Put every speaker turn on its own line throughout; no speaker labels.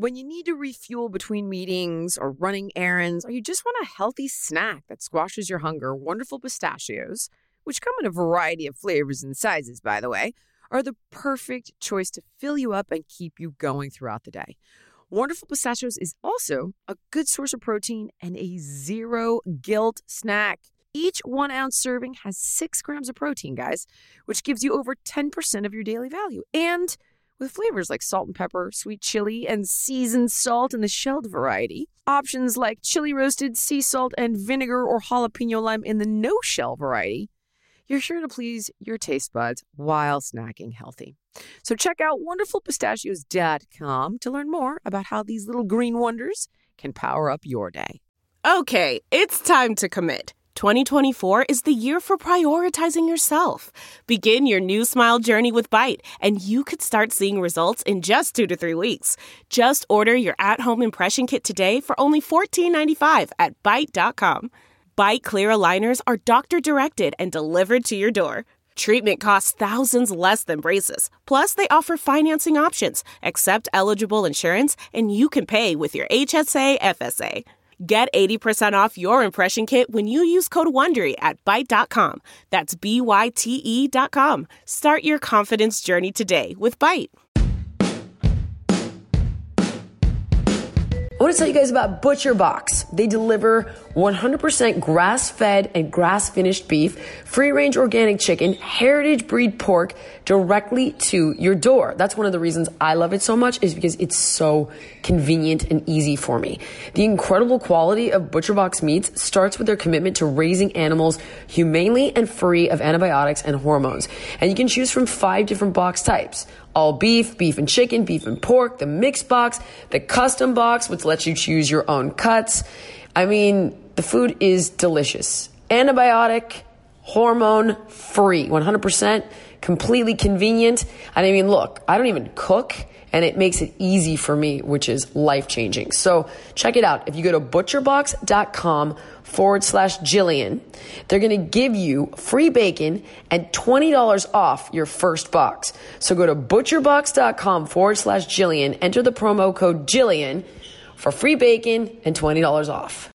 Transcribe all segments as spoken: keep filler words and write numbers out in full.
When you need to refuel between meetings or running errands, or you just want a healthy snack that squashes your hunger, Wonderful Pistachios, which come in a variety of flavors and sizes, by the way, are the perfect choice to fill you up and keep you going throughout the day. Wonderful Pistachios is also a good source of protein and a zero-guilt snack. Each one-ounce serving has six grams of protein, guys, which gives you over ten percent of your daily value. And with flavors like salt and pepper, sweet chili, and seasoned salt in the shelled variety, options like chili roasted, sea salt, and vinegar or jalapeno lime in the no-shell variety, you're sure to please your taste buds while snacking healthy. So check out wonderful pistachios dot com to learn more about how these little green wonders can power up your day.
Okay, it's time to commit. twenty twenty-four is the year for prioritizing yourself. Begin your new smile journey with Byte, and you could start seeing results in just two to three weeks. Just order your at-home impression kit today for only fourteen ninety-five at byte dot com. Byte clear aligners are doctor-directed and delivered to your door. Treatment costs thousands less than braces. Plus, they offer financing options, accept eligible insurance, and you can pay with your H S A F S A. Get eighty percent off your impression kit when you use code WONDERY at byte dot com. That's B Y T E dot com. Start your confidence journey today with Byte.
I want to tell you guys about Butcher Box. They deliver one hundred percent grass-fed and grass-finished beef, free-range organic chicken, heritage breed pork directly to your door. That's one of the reasons I love it so much, is because it's so convenient and easy for me. The incredible quality of Butcher Box meats starts with their commitment to raising animals humanely and free of antibiotics and hormones. And you can choose from five different box types: all beef, beef and chicken, beef and pork, the mixed box, the custom box, which lets you choose your own cuts. I mean, the food is delicious. Antibiotic, hormone free, one hundred percent, completely convenient. And I mean, look, I don't even cook, and it makes it easy for me, which is life-changing. So check it out. If you go to butcherbox.com forward slash Jillian, they're going to give you free bacon and twenty dollars off your first box. So go to butcherbox.com forward slash Jillian, enter the promo code Jillian for free bacon and twenty dollars off.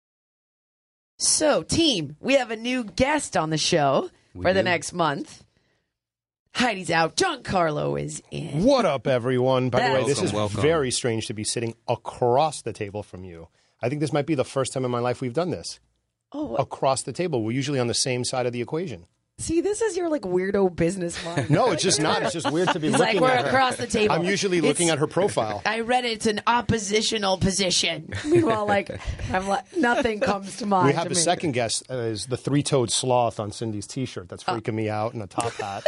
So, team, we have a new guest on the show we for do. the next month. Heidi's out. Giancarlo is in.
What up, everyone? By the way,
welcome,
this is
welcome.
very strange to be sitting across the table from you. I think this might be the first time in my life we've done this.
Oh, what?
Across the table. We're usually on the same side of the equation.
See, this is your like weirdo business mind.
No, it's just not. It's just weird to be
He's
looking
like, we're
at her.
across the table.
I'm usually looking
It's-
at her profile.
I read it, it's an oppositional position. Meanwhile, like, I'm like, nothing comes to mind.
We have
to
a
me.
second guest uh, is the three-toed sloth on Cindy's T-shirt. That's freaking me out, and a top hat.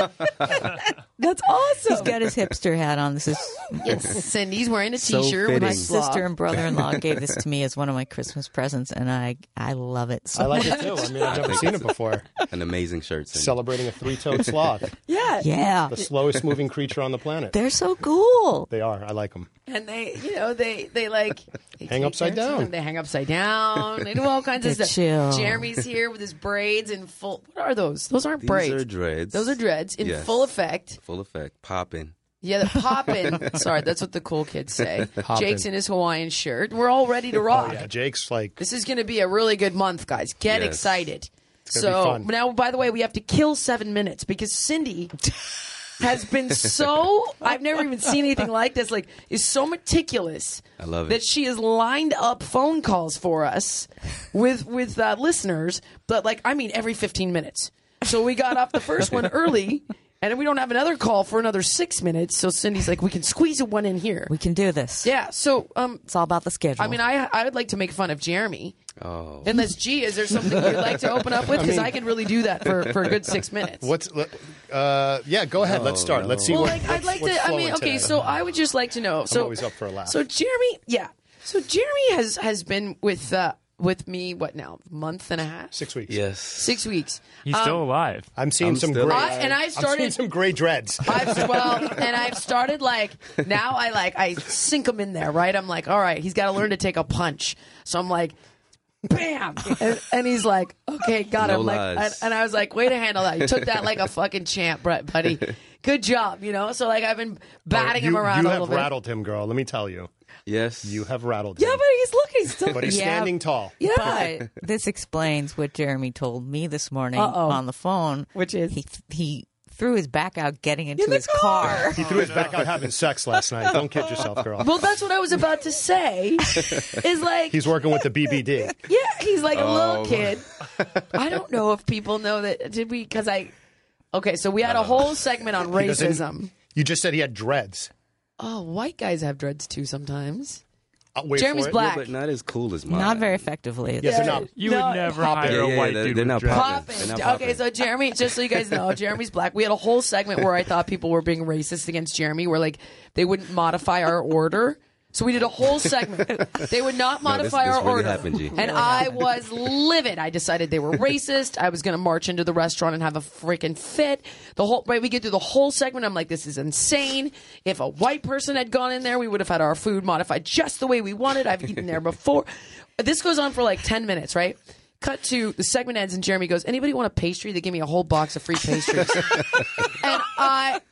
That's awesome.
He's got his hipster hat on. This is
Yes, Cindy's wearing a
So
T-shirt with
my
my
fitting.
sister and brother-in-law gave this to me as one of my Christmas presents, and I I love it so
I like
much.
it too. I mean, I've never seen it before.
An amazing shirt. Cindy.
Celebrating a three-toed sloth,
Yeah.
Yeah,
the slowest moving creature on the planet.
they're so cool.
They are. I like them.
And they, you know, they, they like they
Hang
take
upside
their
down.
time. They hang upside down. They do all kinds of
They're
stuff.
chill.
Jeremy's here with his braids in full. What are those? Those aren't
These
braids.
are dreads.
Those are dreads in
Yes.
full effect.
Full effect. Popping.
Yeah, the poppin'. Sorry, that's what the cool kids say.
Poppin'.
Jake's in his Hawaiian shirt. We're all ready to rock.
Oh, yeah, Jake's like,
This is going to be a really good month, guys. Get
Yes.
excited.
gonna be
So
fun.
now, by the way, we have to kill seven minutes because Cindy has been so, I've never even seen anything like this, like, is so meticulous.
I love it.
That she has lined up phone calls for us with, with uh, listeners, but like, I mean, every fifteen minutes. So we got off the first one early. And then we don't have another call for another six minutes. So Cindy's like, we can squeeze one in here.
We can do this.
Yeah. So, um,
It's all about the schedule.
I mean, I I would like to make fun of Jeremy.
Oh.
Unless, G, is there something you'd like to open up with? Because I, could really do that for, for a good six minutes.
what's, uh, yeah, go ahead. Let's start. Let's see
well,
what,
like,
what's,
I'd like
what's
to, I
flowing
mean, okay,
today.
so I would just like to know. So,
always up for a laugh.
So Jeremy, yeah. So Jeremy has, has been with, uh, with me, what now, month and a half?
Six weeks.
Yes.
Six weeks.
He's still alive.
I'm seeing
I'm
some
still-
great.
I- and I
I'm
started-
seeing some gray dreads.
I've well, and I've started like now. I like I sink him in there, right? I'm like, all right, he's got to learn to take a punch. So I'm like, bam, and, and he's like, okay, got it.
No
I'm like,
lies.
and, and I was like, way to handle that. You took that like a fucking champ, Brett, buddy. Good job, you know. So like I've been batting
you,
him around
you
a
have
little bit.
rattled him, girl. Let me tell you.
Yes.
You have rattled him.
Yeah, but he's looking still.
But he's
Yeah.
standing tall.
Yeah.
But this explains what Jeremy told me this morning
Uh-oh.
on the phone.
Which is?
he he threw his back out getting into
the
his car.
He threw his back out having sex last night. Don't kid yourself, girl.
Well, that's what I was about to say. Is like
He's working with the B B D.
yeah, he's like a little
Oh.
kid. I don't know if people know that. Did we? Because I. Okay, so we had a whole segment on
He doesn't-
racism.
You just said he had dreads.
Oh, white guys have dreads too sometimes.
Uh, wait
Jeremy's
for it.
black.
But not as cool as mine.
Not very effectively.
Yes, they're not.
You
No,
would never
poppin'.
hire
Yeah,
a
yeah,
white
they're-
dude
they're
with
not
dreads.
poppin'.
Poppin'.
They're not
Okay,
poppin'.
so Jeremy, just so you guys know, Jeremy's black. We had a whole segment where I thought people were being racist against Jeremy, where like they wouldn't modify our order. So we did a whole segment. They would not
No, this-
modify
this
our
really
order.
happened, G.
And I was livid. I decided they were racist. I was going to march into the restaurant and have a freaking fit. The whole right, we get through the whole segment. I'm like, this is insane. If a white person had gone in there, we would have had our food modified just the way we wanted. I've eaten there before. This goes on for like ten minutes, right? Cut to the segment ends and Jeremy goes, anybody want a pastry? They give me a whole box of free pastries. And I,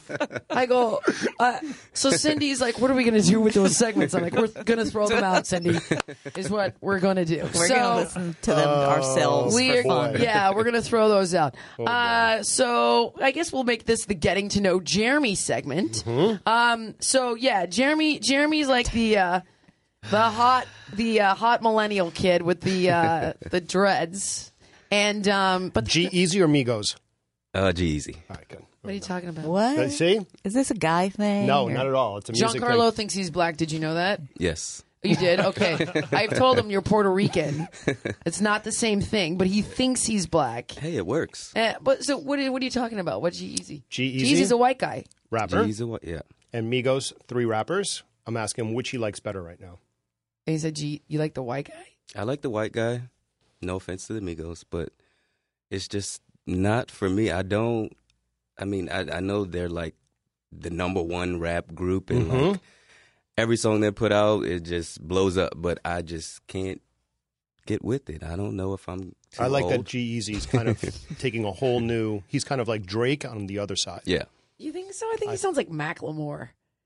I go, uh, so Cindy's like, what are we going to do with those segments? I'm like, we're going to throw them out, Cindy, is what we're going to do.
We're
so,
going to listen to them ourselves
we
for
are,
fun.
yeah, we're gonna throw those out. uh, so I guess we'll make this the getting to know Jeremy segment. Um, so yeah, Jeremy, Jeremy's like the uh, the hot the uh, hot millennial kid with the uh, the dreads, and um, but
G-Eazy or Migos?
Uh, G-Easy.
All right, good.
what are you talking about?
Uh,
What?
See?
Is this a guy thing?
No,
or-
not at all. It's a music
Giancarlo
thing.
thinks he's black. Did you know that?
Yes.
You did? Okay. I've told him you're Puerto Rican. It's not the same thing, but he thinks he's black.
Hey, it works.
Uh, but so what are, what are you talking about? What's G-Eazy?
G-Eazy?
G-Eazy's a white guy.
Rapper.
G's a what? Yeah.
And Migos, three rappers. I'm asking him which he likes better right now.
And he said, G, you like the white guy?
I like the white guy. No offense to the Migos, but it's just not for me. I don't. I mean, I, I know they're like the number one rap group, and
Mhm.
like every song they put out, it just blows up. But I just can't get with it. I don't know if I'm. Too
I like
old.
that G-Eazy's kind of taking a whole new. He's kind of like Drake on the other side.
Yeah.
You think so? I think he sounds like Macklemore.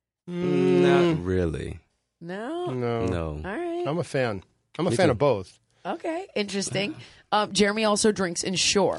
Not really.
No?
No.
No.
All right.
I'm a fan. I'm a
Me
fan
too.
of both.
Okay. Interesting. Um, Jeremy also drinks Ensure.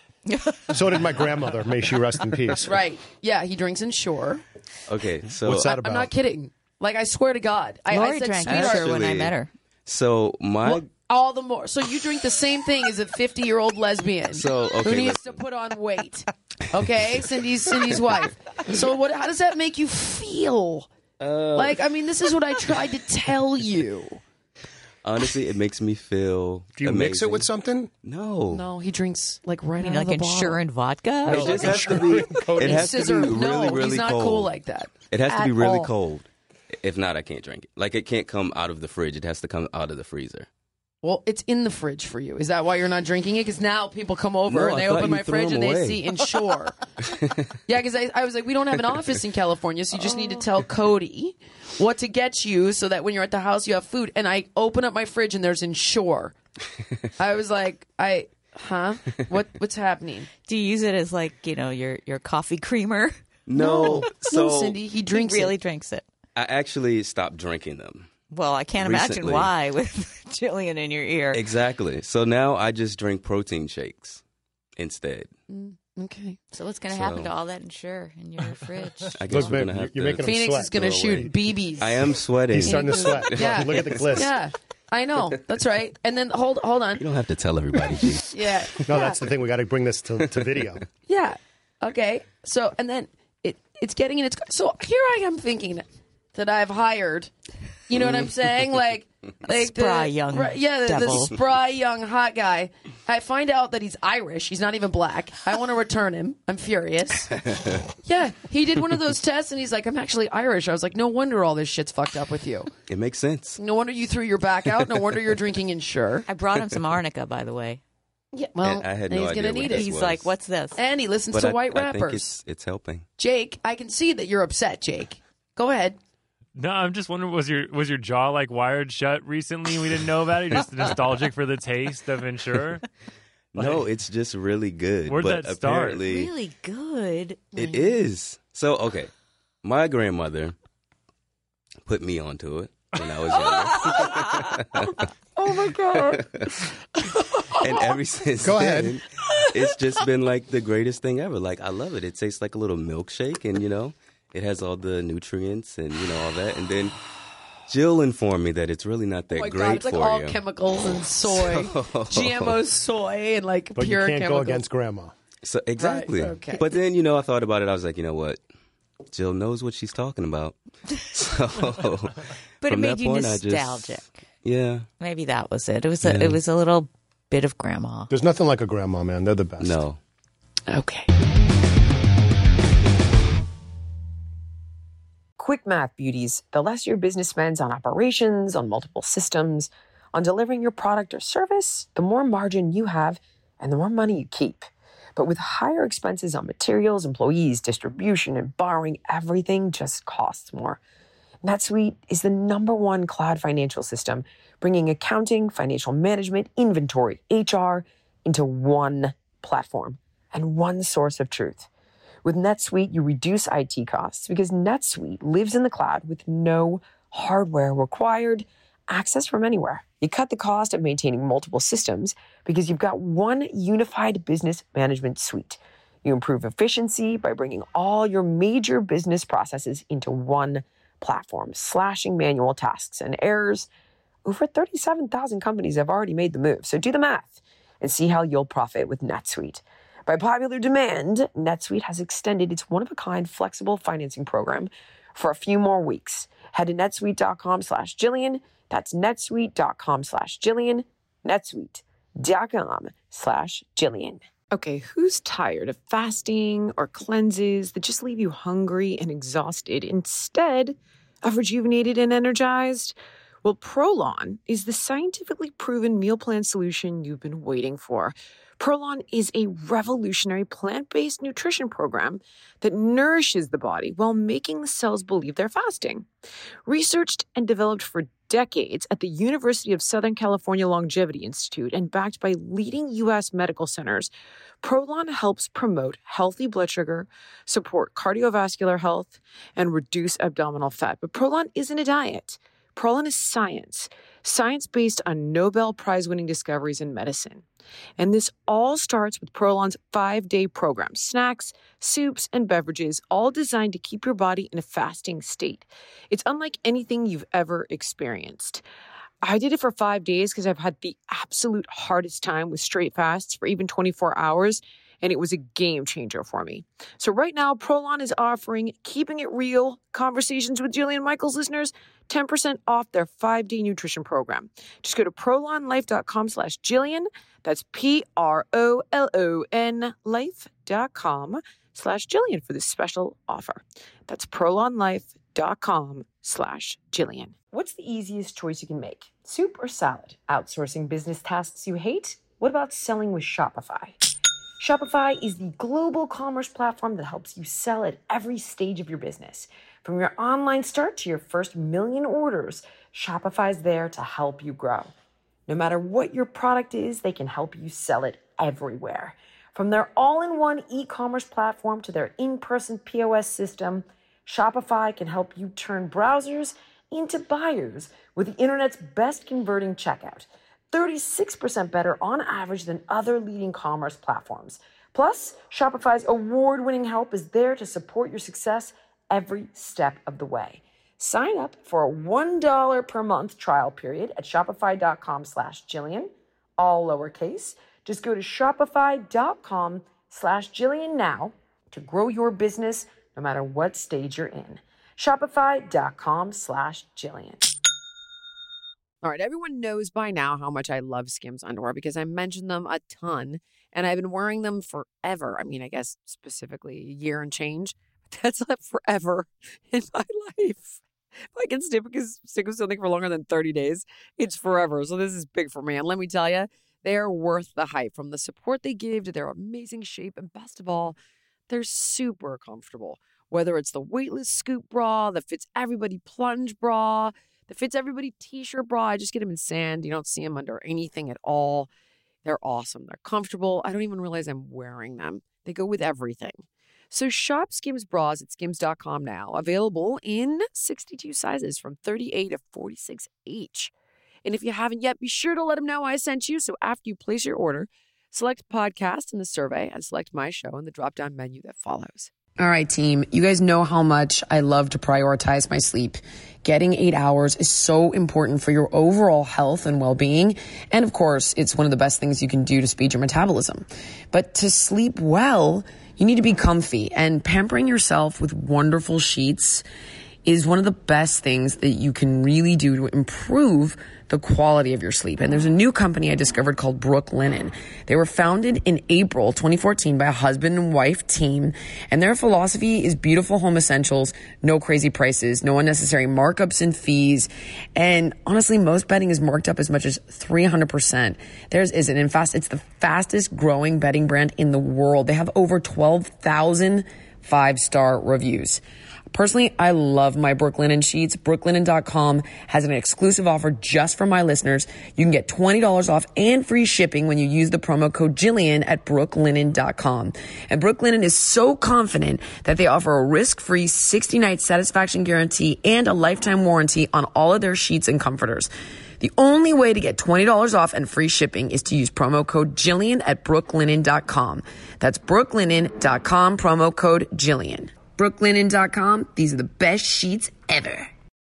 So did my grandmother. May she rest in peace.
Right. Yeah, he drinks Ensure.
Okay. So
What's that
I'm
about?
not kidding. Like, I swear to God. I, I
Lori
said,
drank
sweetheart,
Ensure when I
Actually-
met her.
So my
well, all the more. So you drink the same thing as a fifty-year-old lesbian
So,
who
okay,
needs to
listen.
put on weight. Okay? Cindy's Cindy's wife. So what? How does that make you feel?
uh,
Like, I mean, this is what I tried to tell you.
honestly, it makes me feel.
Do you mix it
amazing.
with something?
No.
No, he drinks like right
You
out
mean
of
like
the bottle.
Ensure and vodka?
It just has to be. It has to be
Scissor.
really,
no,
really
he's not
cold.
cool like that.
It has to
At
be really
all.
cold. If not, I can't drink it. Like it can't come out of the fridge. It has to come out of the freezer.
Well, it's in the fridge for you. Is that why you're not drinking it? Because now people come over
No,
and
I
they
thought
open
you
my
threw
fridge
them
and they
away.
see Ensure. Yeah, because I, I was like, we don't have an office in California, so you just need to tell Cody what to get you so that when you're at the house, you have food. And I open up my fridge and there's Ensure. I was like, I, huh? What What's happening?
Do you use it as like, you know, your, your coffee creamer?
No. So
no, Cindy, he drinks
he really
it.
drinks it.
I actually stopped drinking them.
Well, I can't imagine
Recently.
why with Jillian in your ear.
Exactly. So now I just drink protein shakes instead.
Okay.
So what's going to
So-
happen to all that Ensure in your fridge?
I guess
Look,
we're
babe,
gonna have
you're
to.
making him
Phoenix
sweat.
is going to
Throw
shoot
away.
B Bs.
I am sweating.
He's starting to sweat.
Yeah.
Look at the gliss.
Yeah, I know. That's right. And then hold hold on.
You don't have to tell everybody, G.
Yeah.
No,
Yeah.
that's the thing. We got to bring this to, to video.
Yeah. Okay. So and then it it's getting in its so here I am thinking that I've hired. You know what I'm saying? Like like
Spry
the,
young
right, yeah, the, the
devil.
spry young hot guy. I find out that he's Irish. He's not even black. I want to return him. I'm furious. Yeah, he did one of those tests and he's like, I'm actually Irish. I was like, no wonder all this shit's fucked up with you.
It makes sense.
No wonder you threw your back out. No wonder you're drinking Ensure.
I brought him some arnica, by the way.
Yeah, well,
And I had
and
no
he's
idea
gonna
what
need
this
it.
He's
was.
like, what's this?
And he listens
But
to
I,
white
I
rappers.
think it's it's helping.
Jake, I can see that you're upset, Jake. Go ahead.
No, I'm just wondering, was your was your jaw like wired shut recently and we didn't know about it? You're just nostalgic for the taste of Ensure?
No, it's just really good.
Where'd
but
that start?
apparently
Really good.
it is. So okay, my grandmother put me onto it when I was younger.
Oh my God.
And ever since
Go
then,
ahead.
it's just been like the greatest thing ever. Like, I love it. It tastes like a little milkshake, and, you know, it has all the nutrients and, you know, all that. And then Jill informed me that it's really not that
Oh my
great
God, it's like
for
all
you.
chemicals and soy,
So-
G M O soy, and like
But
pure
you can't
chemicals.
go against grandma.
So exactly.
Right, okay.
But then, you know, I thought about it. I was like, you know what? Jill knows what she's talking about. So,
But it
from
made
that
you
point, I just-
nostalgic.
yeah.
Maybe that was it. It was a,
Yeah.
it was a little bit of grandma.
There's nothing like a grandma, man. They're the best.
No.
Okay.
Quick math, beauties. The less your business spends on operations, on multiple systems, on delivering your product or service, the more margin you have and the more money you keep. But with higher expenses on materials, employees, distribution, and borrowing, everything just costs more. NetSuite is the number one cloud financial system, bringing accounting, financial management, inventory, H R into one platform and one source of truth. With NetSuite, you reduce I T costs because NetSuite lives in the cloud with no hardware required, access from anywhere. You cut the cost of maintaining multiple systems because you've got one unified business management suite. You improve efficiency by bringing all your major business processes into one platform, slashing manual tasks and errors. Over thirty-seven thousand companies have already made the move, so do the math and see how you'll profit with NetSuite. By popular demand, NetSuite has extended its one-of-a-kind flexible financing program for a few more weeks. Head to netsuite.com slash Jillian. That's netsuite.com slash Jillian. netsuite.com slash Jillian. Okay, who's tired of fasting or cleanses that just leave you hungry and exhausted instead of rejuvenated and energized? Well, Prolon is the scientifically proven meal plan solution you've been waiting for. Prolon is a revolutionary plant-based nutrition program that nourishes the body while making the cells believe they're fasting. Researched and developed for decades at the University of Southern California Longevity Institute and backed by leading U S medical centers, Prolon helps promote healthy blood sugar, support cardiovascular health, and reduce abdominal fat. But Prolon isn't a diet. Prolon is science, science based on Nobel Prize-winning discoveries in medicine. And this all starts with Prolon's five-day program, snacks, soups, and beverages, all designed to keep your body in a fasting state. It's unlike anything you've ever experienced. I did it for five days because I've had the absolute hardest time with straight fasts for even twenty-four hours, and it was a game changer for me. So right now, Prolon is offering Keeping It Real Conversations with Jillian Michaels listeners ten percent off their five-day nutrition program. Just go to prolonlife.com slash Jillian. That's P-R-O-L-O-N life.com slash Jillian for this special offer. That's prolonlife.com slash Jillian. What's the easiest choice you can make? Soup or salad? Outsourcing business tasks you hate? What about selling with Shopify? Shopify is the global commerce platform that helps you sell at every stage of your business. From your online start to your first million orders, Shopify's there to help you grow. No matter what your product is, they can help you sell it everywhere. From their all-in-one e-commerce platform to their in-person P O S system, Shopify can help you turn browsers into buyers with the internet's best converting checkout. thirty-six percent better on average than other leading commerce platforms. Plus, Shopify's award-winning help is there to support your success every step of the way. Sign up for a one dollar per month trial period at shopify.com slash Jillian, all lowercase. Just go to shopify.com slash Jillian now to grow your business no matter what stage you're in. Shopify.com slash Jillian. All right, everyone knows by now how much I love Skims underwear because I mention them a ton, and I've been wearing them forever. I mean, I guess specifically a year and change. That's not forever in my life. If I can stick with, stick with something for longer than thirty days, it's forever. So this is big for me. And let me tell you, they are worth the hype. From the support they give to their amazing shape, and best of all, they're super comfortable. Whether it's the weightless scoop bra, the fits everybody plunge bra, the fits everybody t-shirt bra. I just get them in sand. You don't see them under anything at all. They're awesome. They're comfortable. I don't even realize I'm wearing them. They go with everything. So shop Skims bras at skims dot com now, available in sixty-two sizes from thirty-eight to forty-six each. And if you haven't yet, be sure to let them know I sent you. So after you place your order, select podcast in the survey and select my show in the drop-down menu that follows.
All right, team. You guys know how much I love to prioritize my sleep. Getting eight hours is so important for your overall health and well-being. And of course, it's one of the best things you can do to speed your metabolism. But to sleep well, you need to be comfy, and pampering yourself with wonderful sheets is one of the best things that you can really do to improve the quality of your sleep. And there's a new company I discovered called Brooklinen. They were founded in April twenty fourteen by a husband and wife team, and their philosophy is beautiful home essentials, no crazy prices, no unnecessary markups and fees. And honestly, most bedding is marked up as much as three hundred percent. Theirs isn't. In fact, it's the fastest growing bedding brand in the world. They have over twelve thousand five-star reviews. Personally, I love my Brooklinen sheets. Brooklinen dot com has an exclusive offer just for my listeners. You can get twenty dollars off and free shipping when you use the promo code Jillian at Brooklinen dot com. And Brooklinen is so confident that they offer a risk-free sixty-night satisfaction guarantee and a lifetime warranty on all of their sheets and comforters. The only way to get twenty dollars off and free shipping is to use promo code Jillian at Brooklinen dot com. That's Brooklinen dot com, promo code Jillian. Brooklinen dot com. These are the best sheets ever.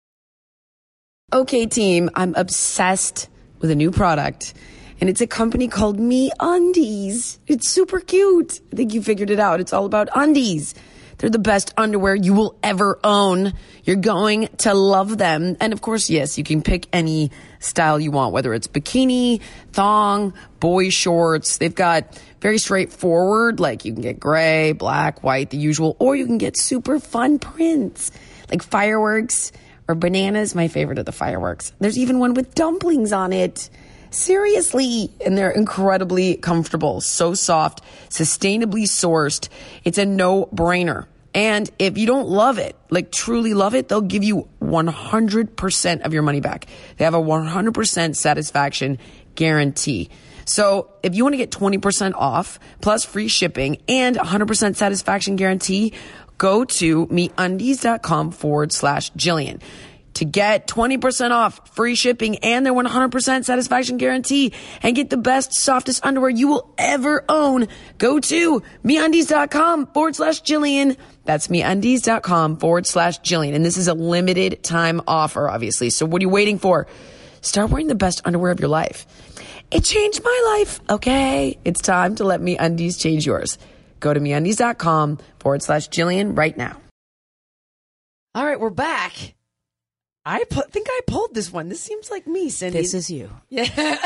Okay, team, I'm obsessed with a new product, and it's a company called MeUndies. It's super cute. I think you figured it out. It's all about undies. They're the best underwear you will ever own. You're going to love them. And of course, yes, you can pick any style you want, whether it's bikini, thong, boy shorts. They've got very straightforward, like you can get gray, black, white, the usual, or you can get super fun prints, like fireworks or bananas. My favorite are the fireworks. There's even one with dumplings on it. Seriously. And they're incredibly comfortable, so soft, sustainably sourced. It's a no-brainer. And if you don't love it, like truly love it, they'll give you one hundred percent of your money back. They have a one hundred percent satisfaction guarantee. So if you want to get twenty percent off plus free shipping and one hundred percent satisfaction guarantee, go to MeUndies.com forward slash Jillian. To get twenty percent off, free shipping, and their one hundred percent satisfaction guarantee, and get the best, softest underwear you will ever own, go to MeUndies.com forward slash Jillian. That's MeUndies.com forward slash Jillian. And this is a limited time offer, obviously. So what are you waiting for? Start wearing the best underwear of your life. It changed my life, okay? It's time to let MeUndies change yours. Go to MeUndies.com forward slash Jillian right now.
All right, we're back. I pu- think I pulled this one. This seems like me, Cindy.
This is you.
Yeah.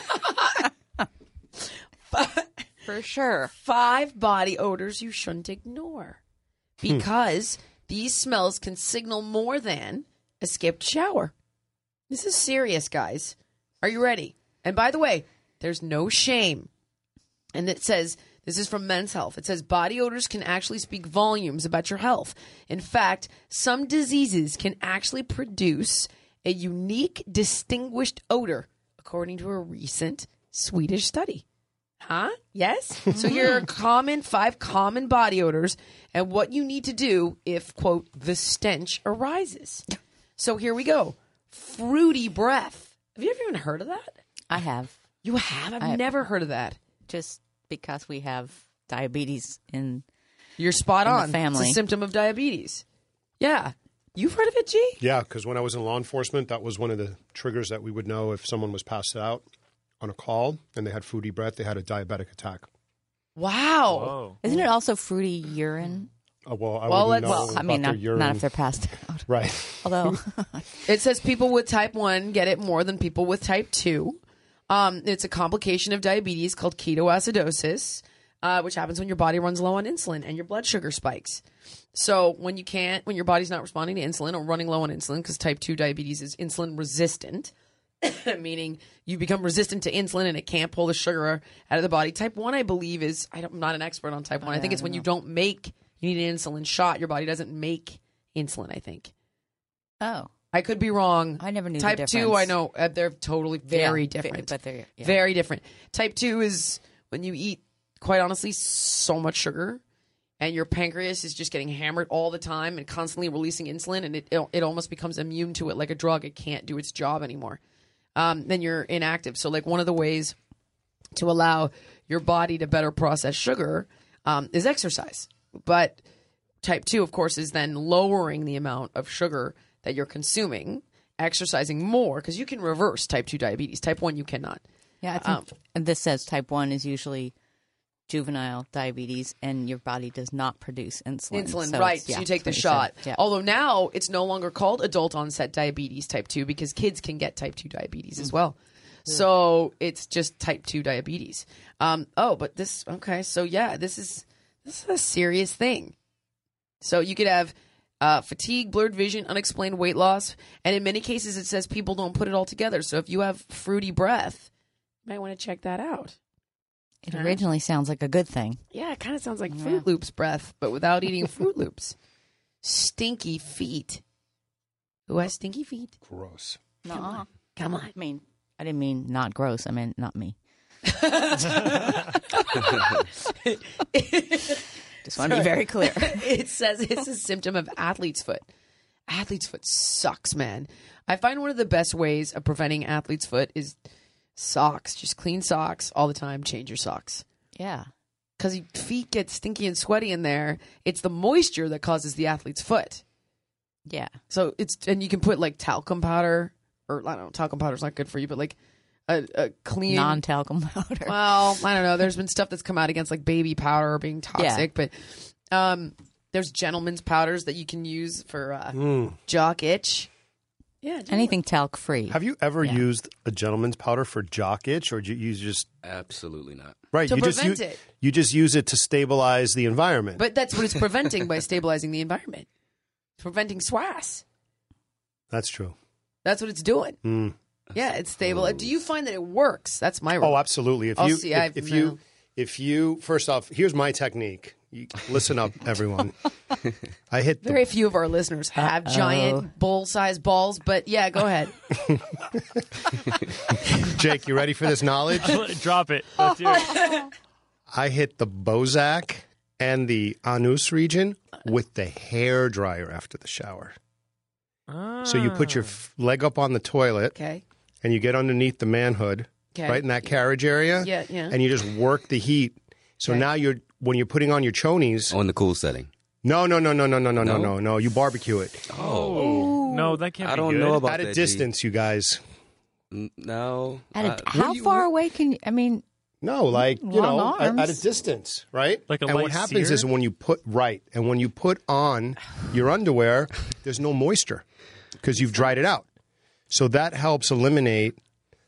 For sure.
Five body odors you shouldn't ignore because these smells can signal more than a skipped shower. This is serious, guys. Are you ready? And by the way, there's no shame. And it says, this is from Men's Health. It says body odors can actually speak volumes about your health. In fact, some diseases can actually produce a unique, distinguished odor, according to a recent Swedish study. Huh? Yes? So here are common, five common body odors and what you need to do if, quote, the stench arises. So here we go. Fruity breath. Have you ever even heard of that?
I have.
You have? I've
I-
never heard of that.
Just because we have diabetes in
You're spot
in the
on.
family.
It's a symptom of diabetes. Yeah. You've heard of it, G?
Yeah, because when I was in law enforcement, that was one of the triggers that we would know if someone was passed out on a call and they had fruity breath, they had a diabetic attack.
Wow.
Whoa.
Isn't it also fruity urine?
Uh, well, I
Well,
wouldn't
let's-
know
Well, I
about
mean,
their
not,
urine.
not if they're passed out.
Right.
Although,
It says people with type one get it more than people with type two. Um, it's a complication of diabetes called ketoacidosis, uh, which happens when your body runs low on insulin and your blood sugar spikes. So when you can't, when your body's not responding to insulin or running low on insulin, because type two diabetes is insulin resistant, meaning you become resistant to insulin and it can't pull the sugar out of the body. Type one, I believe, is, I don't, I'm not an expert on type one. I think it's when you don't make, you need an insulin shot. Your body doesn't make insulin, I think.
oh,
I could be wrong.
I never knew the
Type two,
difference.
I know uh, they're totally very
Yeah,
different.
But they're yeah.
Very different. Type two is when you eat, quite honestly, so much sugar. and your pancreas is just getting hammered all the time and constantly releasing insulin, and it it, it almost becomes immune to it like a drug. It can't do its job anymore. Um, then you're inactive. So, like, one of the ways to allow your body to better process sugar um, is exercise. But type two, of course, is then lowering the amount of sugar that you're consuming, exercising more, because you can reverse type two diabetes. Type one, you cannot.
Yeah, I think
Um,
and this says type one is usually juvenile diabetes, and your body does not produce insulin.
Insulin,
So
right.
it's- yeah,
so you take the
that's what you
shot.
said. Yeah.
Although now it's no longer called adult onset diabetes type two because kids can get type two diabetes as well. So it's just type two diabetes. Um, oh, but this, okay. So yeah, this is, this is a serious thing. So you could have uh, fatigue, blurred vision, unexplained weight loss. And in many cases, it says people don't put it all together. So if you have fruity breath, you might want to check that out.
It originally sounds like a good thing.
Yeah, it kind of sounds like Fruit Loops breath, but without eating Fruit Loops. Stinky feet. Who has stinky feet?
Gross.
Come on.
Come on.
I mean, I didn't mean not gross. I meant not me. Just want to be very clear.
It says it's a symptom of athlete's foot. Athlete's foot sucks, man. I find one of the best ways of preventing athlete's foot is socks. Just clean socks all the time. Change your socks.
Yeah.
Because your feet get stinky and sweaty in there. It's the moisture that causes the athlete's foot.
Yeah.
So it's, and you can put like talcum powder, or I don't know, talcum powder's not good for you, but like a, a clean
Non-talcum powder.
Well, I don't know. There's been stuff that's come out against like baby powder being toxic, but um, there's gentleman's powders that you can use for uh,
Mm.
jock itch. Yeah, do
Anything talc free.
Have you ever
Yeah.
used a gentleman's powder for jock itch, or do you use just
Absolutely not.
right?
To
you just
prevent
use,
it.
You just use it to stabilize the environment.
But that's what it's preventing by stabilizing the environment. It's preventing S W A S.
That's true.
That's what it's doing.
Mm.
Yeah, it's stable. Do you find that it works? That's my
Oh, absolutely. If
I'll
you
see,
if,
I've
if
no-
you if you first off, here's my technique. You, listen up, everyone. I hit the
Very few of our listeners have giant bull-sized balls, but yeah, go ahead.
Jake. You ready for this knowledge?
Drop it. Let's hear it.
I hit the Bozak and the anus region with the hair dryer after the shower. So you put your f- leg up on the toilet,
Okay.
and you get underneath the manhood,
Okay.
right in that carriage area.
Yeah, yeah.
And you just work the heat. So
Okay.
now you're when you're putting on your chonies.
On the cool setting.
No, no, no, no, no, no, no, no,
No?
no, no. You barbecue it
Oh. No, that can't
I
be
don't
good.
know about
at a
that, G.
distance, you guys.
N- No.
At a,
Uh,
how
you-
far away can you? I mean,
No, like you
Long
know, at, at a
arms.
distance, right?
Like a
and what
light
happens
sear?
is when you put right, and when you put on your underwear, there's no moisture because you've dried it out. So that helps eliminate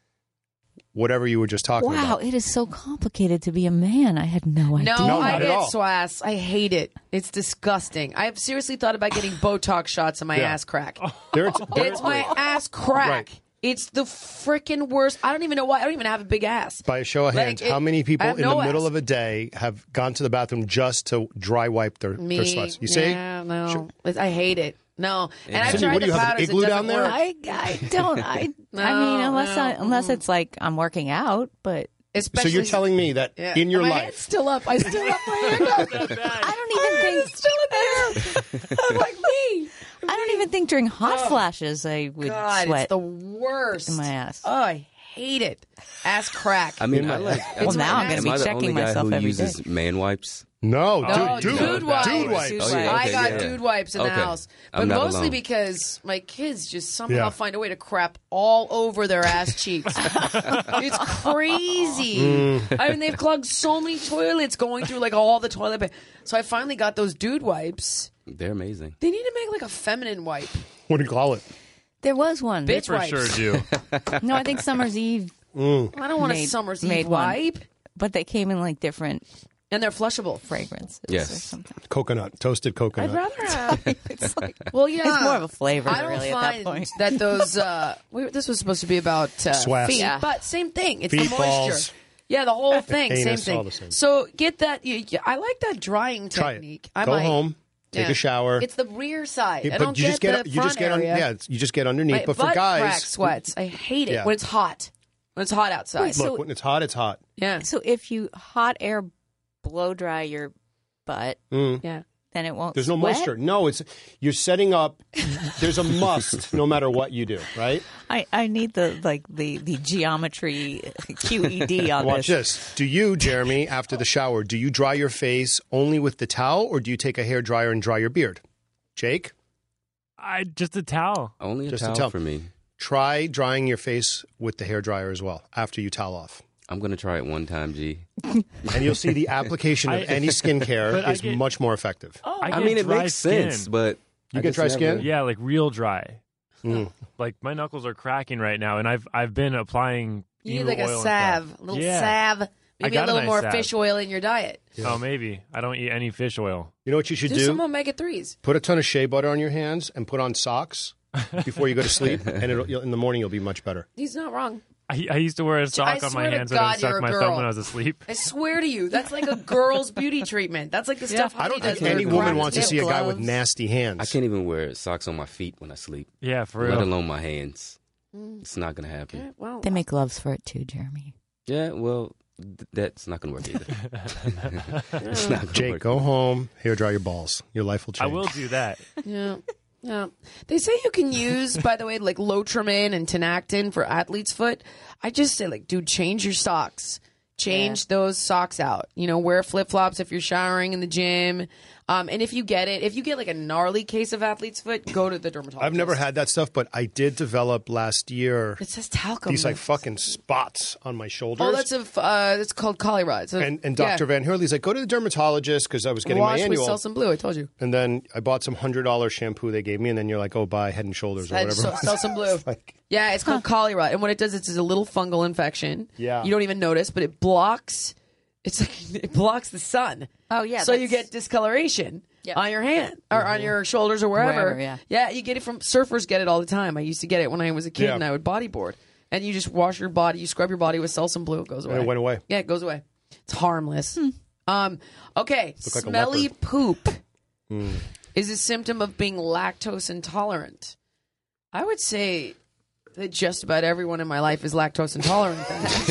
whatever you were just talking
wow,
about.
it is so complicated to be a man. I had no idea.
No,
No,
I
not at
get
all.
S W A S. I hate it. It's disgusting. I have seriously thought about getting Botox shots in my
Yeah.
ass crack.
There- there-
It's my ass crack.
Right.
It's the freaking worst. I don't even know why. I don't even have a big ass.
By a show of
Like,
hands,
it-
how many
I
people
have
in
no
the middle
ass.
of a day have gone to the bathroom just to dry wipe their,
Me,
their sweats? You see?
Yeah, no. It's- I hate it. No. And I've
Cindy,
tried
what do
the
you have, an
powders.
igloo
it
down
doesn't
there?
work.
I, I don't. I. I mean,
No,
unless
no,
I, unless
mm-mm.
it's like I'm working out, but
Especially,
So you're telling me that
Yeah.
in your
my
life,
hand's still up. I still have my hand up.
I don't even think.
It's still in there. I'm like me.
I don't even think during hot flashes I would
God,
sweat
it's the worst.
in my ass.
Oh, I hate it. Ass crack.
I mean, I like.
Well, now I'm
am
gonna be
I the
checking
only guy
myself
who
every
uses
day.
man wipes?
no,
No,
dude, dude,
dude wipes.
dude wipes.
Dude
Oh, yeah,
I
okay,
got
yeah, yeah.
dude wipes in the
Okay.
house, but
I'm not
mostly
alone.
because my kids just somehow
Yeah.
find a way to crap all over their ass cheeks. It's crazy. I mean, they've clogged so many toilets going through like all the toilet paper. So I finally got those dude wipes.
They're amazing.
They need to make like a feminine wipe.
What do you call it?
There was one.
Bitch
For
wipes.
sure do.
No, I think Summer's Eve,
I don't want a
Made-
summer's
made
eve
one.
wipe.
but they came in like different
And they're flushable.
fragrances
Yes.
or something.
Coconut, toasted
I'd
coconut.
rather have.
It's like
Well, yeah.
it's more of a flavor,
I don't
really, at
find
that point.
that those. Uh, we, this was supposed to be about uh,
Swass.
feet,
Yeah.
but same thing. It's
Feet,
the moisture.
balls.
Yeah, the whole thing, same
Anus,
thing.
all the same.
So get that. You, you- I like that drying
Try
technique.
it.
I
Go
might-
home, take
yeah.
a shower.
It's the rear side.
Yeah,
I
but
don't
you
get
just get
the
you just
front
get un,
area.
yeah, it's- you just get underneath.
My
but for
butt
guys,
crack sweats. I hate it
Yeah.
when it's hot. When it's hot outside.
Wait, so-
look, when it's hot, it's hot.
yeah.
So if you hot air blow dry your but
Mm.
Yeah.
then it won't.
There's no
sweat.
moisture. No, it's you're setting up. There's a must no matter what you do, right?
I, I need the like the, the geometry Q E D on
Watch
this.
this. Do you, Jeremy, after the shower, do you dry your face only with the towel, or do you take a hair dryer and dry your beard? Jake,
I just a towel.
Only a
Just a
towel
towel.
for me.
try drying your face with the hair dryer as well after you towel off.
I'm gonna try it one time, G.
And you'll see the application of
I-
any skincare
But I
is
get-
much more effective.
I,
I
get
mean, it
dry
makes
skin.
sense, but
You
I
get
just
dry
never-
skin?
Yeah, like real dry.
Mm.
Like my knuckles are cracking right now, and I've I've been applying.
You need
Emu
like
oil
a
and
salve,
stuff.
a little
Yeah.
salve, maybe a
got a
little
nice
more
salve.
fish oil in your diet.
Oh, maybe I don't eat any fish oil.
You know what you should
Do,
do?
some omega threes.
Put a ton of shea butter on your hands and put on socks before you go to sleep, and it'll, you'll, in the morning you'll be much better.
He's not wrong.
I, I used to wear a sock on my
swear to
hands
God,
and
you're
suck
a
my
girl.
thumb when I was asleep.
I swear to you, that's like a girl's beauty treatment. That's like the stuff.
I don't
Honey
think
does
any
with
woman
her
wants to
gloves.
see a guy with
Gloves.
nasty hands.
I can't even wear socks on my feet when I sleep,
Yeah, for
let
real.
alone my hands. It's not gonna happen.
Okay, well,
They make gloves for it too, Jeremy.
Yeah, well, th- that's not gonna work either. It's not gonna
Jake,
work.
go home, hair dry your balls. Your life will
I
change.
will do that.
yeah. Yeah. They say you can use, by the way, like Lotrimin and Tenactin for athlete's foot. I just say, like, dude, change your socks. Change those socks out. You know, wear flip flops if you're showering in the gym. Um, and if you get it, if you get like a gnarly case of athlete's foot, go to the dermatologist.
I've never had that stuff, but I did develop last year
It says talcum.
these like fucking spots on my shoulders.
Oh, that's a f- uh, that's called collarod. So,
and and Doctor
yeah.
Van Hurley's like, go to the dermatologist because I was getting
Wash
my
with
annual.
Selsun Blue. I told you.
And then I bought some hundred dollar shampoo they gave me, and then you're like, oh, buy Head and Shoulders or
Head-
whatever.
so-
it was.
Selsun Blue.
It's like,
Yeah, it's called collarod, and what it does is it's a little fungal infection.
Yeah.
You don't even notice, but it blocks. It's like it blocks the sun.
Oh, yeah,
So you
that's-
get discoloration
Yeah.
on your hand or on your shoulders or wherever.
Wherever, yeah.
Yeah, you get it from surfers. Get it all the time. I used to get it when I was a kid,
Yeah.
and I would bodyboard. And you just wash your body. You scrub your body with Selsun Blue. It goes away.
and it went away.
Yeah, it goes away. It's harmless. Um, okay,
like a
smelly
leopard.
poop is a symptom of being lactose intolerant. I would say that just about everyone in my life is lactose intolerant.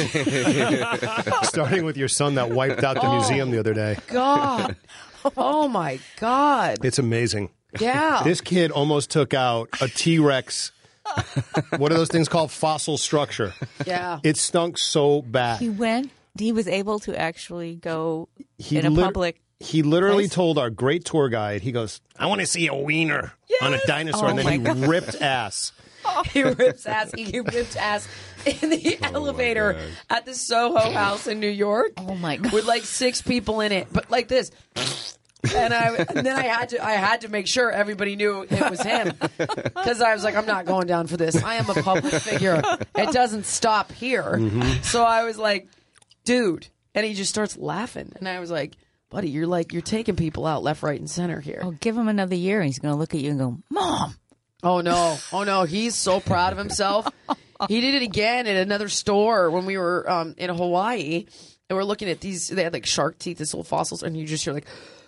Starting with your son that wiped out the
Oh.
museum the other day.
God. Oh my God.
It's amazing.
Yeah.
This kid almost took out a T Rex. What are those things called? Fossil structure.
Yeah.
It stunk so bad.
He went. He was able to actually go
He
in a
lit-
public.
He literally
place?
told our great tour guide, he goes, I want to see a wiener on a dinosaur.
Oh
and then
my
he
God.
ripped ass.
He rips ass. He ripped ass in the elevator
God.
at the Soho House in New York.
Oh my God.
With like six people in it, but like this. And I and then I had to I had to make sure everybody knew it was him because I was like, I'm not going down for this. I am a public figure. It doesn't stop here. So I was like, dude, and he just starts laughing, and I was like, buddy, you're like you're taking people out left, right, and center here.
Oh, give him another year, and he's going to look at you and go, "Mom."
Oh no! Oh no! He's so proud of himself. He did it again at another store when we were um, in Hawaii, and we're looking at these. They had like shark teeth, these little fossils, and you just hear like,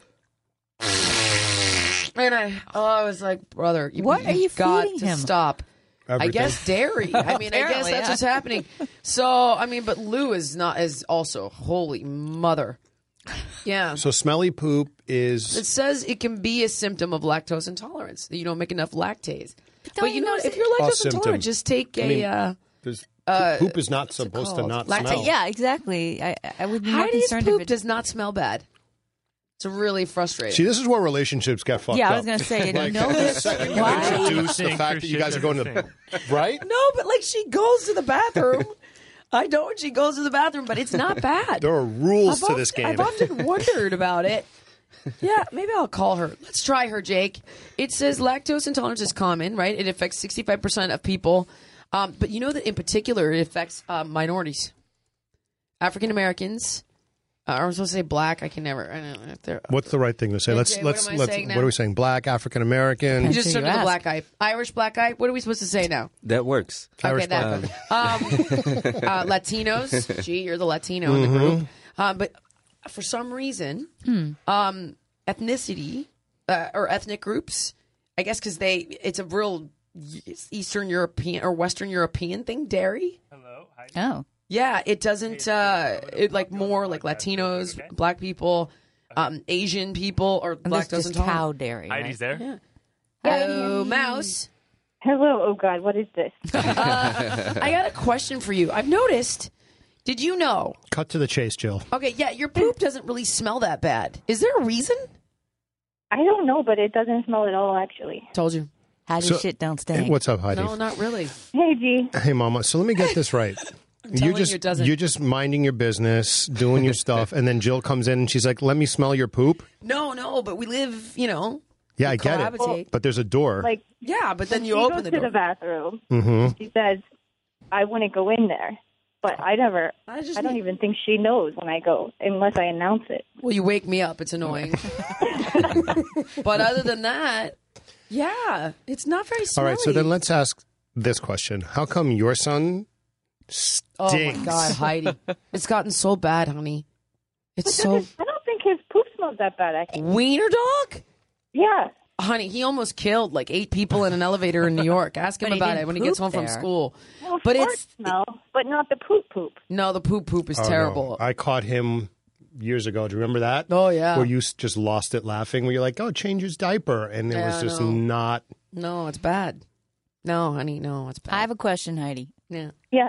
and I, oh, I was like, brother, you,
What are you
got
feeding
to
him?
stop. I
Everything.
guess dairy. I mean, I guess
Apparently,
that's
yeah.
what's happening. So, I mean, but Lou is not is also holy mother. Yeah.
So smelly poop is
It says it can be a symptom of lactose intolerance that you don't make enough lactase.
don't
But you
you
know,
notice
if
it-
you're
A
lactose
symptom.
intolerant, just take a.
I mean,
uh,
there's,
uh,
poop is not
what's it
supposed to
called?
not
Lactate.
smell.
Yeah, exactly. I, I would be more
Heidi's
concerned
poop
if it.
does not smell bad. It's really frustrating.
See, this is where relationships get fucked
yeah,
up.
I was going to say, and
Like,
you know
the
this.
second you
Why?
introduce the
Think
fact that you
shit
guys are going to
doesn't
right?
no, but like she goes to the bathroom. I know when she goes to the bathroom, but it's not bad.
There are rules
I've
to
often,
this game.
I've often wondered about it. Yeah, maybe I'll call her. Let's try her, Jake. It says lactose intolerance is common, right? It affects sixty-five percent of people. Um, but you know that in particular, it affects uh, minorities. African Americans. Uh, I was supposed to say black. I can never. I don't know if they're.
What's the right thing to say?
Yeah,
let's
Jay, what
let's
am I
let's.
saying
What
now?
are we saying? Black, African American.
You
That's
just
who
turned
you
to the
ask.
black eye. Irish black eye. What are we supposed to say now?
That works.
Irish
okay, that.
black.
Um, uh, Latinos. Gee, you're the Latino in the group. Um, but for some reason, um, ethnicity uh, or ethnic groups, I guess because they, it's a real Eastern European or Western European thing. Dairy.
Hello. Hi.
Oh.
Yeah, it doesn't. Uh, it like more like Latinos, black people.
um, Asian people or
And that's
lactose
just
intolerant.
cow dairy.
Heidi's
right?
there.
Oh, mouse.
Hello. Oh God, what is this?
Uh, I got a question for you. I've noticed. Did you know?
Cut to the chase, Jill.
Okay, yeah, your poop doesn't really smell that bad. Is there a reason?
I don't know, but it doesn't smell at all. Actually.
Told you.
Heidi
So-
shit don't
Hey,
stink.
what's up, Heidi?
No, not really.
Hey, G.
Hey, Mama. So let me get this right.
telling
you
you
just
it doesn't.
you're just minding your business, doing your stuff, and then Jill comes in and she's like, "Let me smell your poop."
No, no, but we live, you know.
Yeah, I get it.
cohabitate.
But there's a door.
Like,
Yeah, but then you
she
open
goes
the
to
door.
the bathroom.
Mm-hmm.
She says, "I wouldn't go in there," but I never.
I just
I don't
need-
even think she knows when I go unless I announce it.
Well, you wake me up. It's annoying. But other than that, yeah, it's not very
All
smelly.
right. So then let's ask this question: How come your son stinks?
Oh my God, Heidi, it's gotten so bad, honey. It's so
I don't think his poop smells that bad. Actually,
wiener dog.
yeah.
Honey, he almost killed like eight people in an elevator in New York. Ask him
But he
about
didn't
it when he gets home
poop
from
there.
school.
Well,
But
fart
it's
smell, but not the poop poop.
no, the poop poop is
Oh, no.
terrible.
I caught him years ago. Do you remember that?
Oh, yeah.
Where you s- just lost it laughing. Where you're like, "Oh, change his diaper," and it
Yeah,
was
I
just
know.
not.
No, it's bad. No, honey, no, it's bad.
I have a question, Heidi.
yeah.
Yeah.